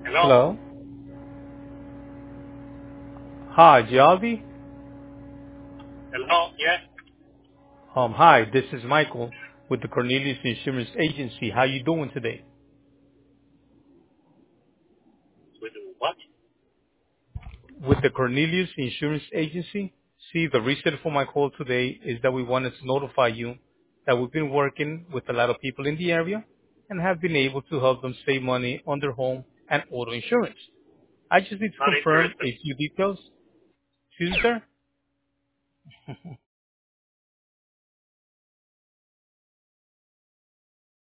Hello? Hello. Hi, Jalvi. Hello? Yes? Hi, this is Michael with the Cornelius Insurance Agency. How you doing today? With what? With the Cornelius Insurance Agency? See, the reason for my call today is that we wanted to notify you that we've been working with a lot of people in the area and have been able to help them save money on their home and auto insurance. I just need to Not confirm interested. a few details. Excuse me, sir?